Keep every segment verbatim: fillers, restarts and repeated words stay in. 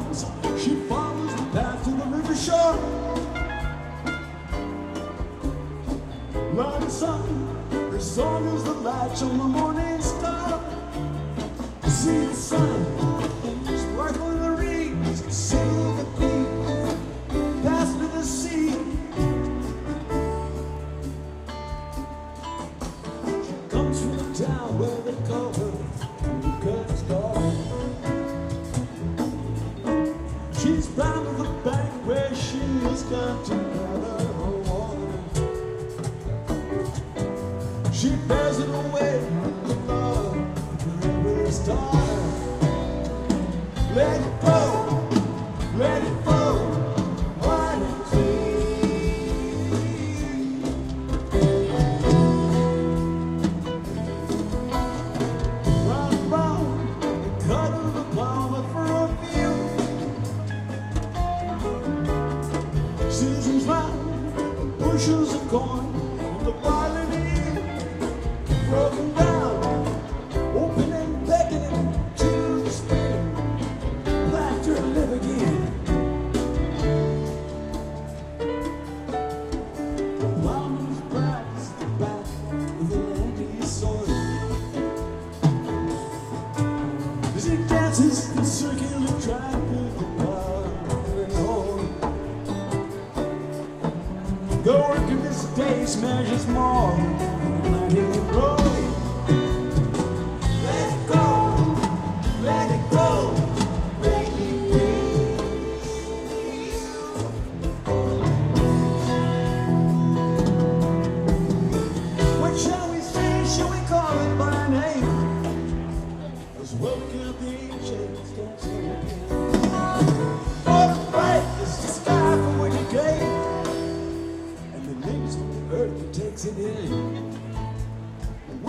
runs. She follows the path to the river shore. Like the sun, her song is the light on the morning star. See the sun, sparkle in the reeds, sing the beat, pass to the sea. She comes from the town where they call her Lucas daughter. She's bound to the bank where she's got to gather her water. She bears it away with the love of the river's daughter. Let it go, let it flow, wide and clean. Round, round, the cut of the palmer for a view. Seasons round, bushels of corn, and the barley meal, broken down, open and beckoning to the spring, laughter to live again. The plowman's pride is the back of the land he soiled. As he dances in circular track with the power and all. The work of his days measures more than letting it roll. Let it go, let it go, let it breathe. What shall we say? Shall we call it by name? As welcome at the ancients dancing again. For bright is the sky from which it came, and the names of the earth that takes it in.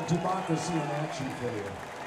democracy in action for you.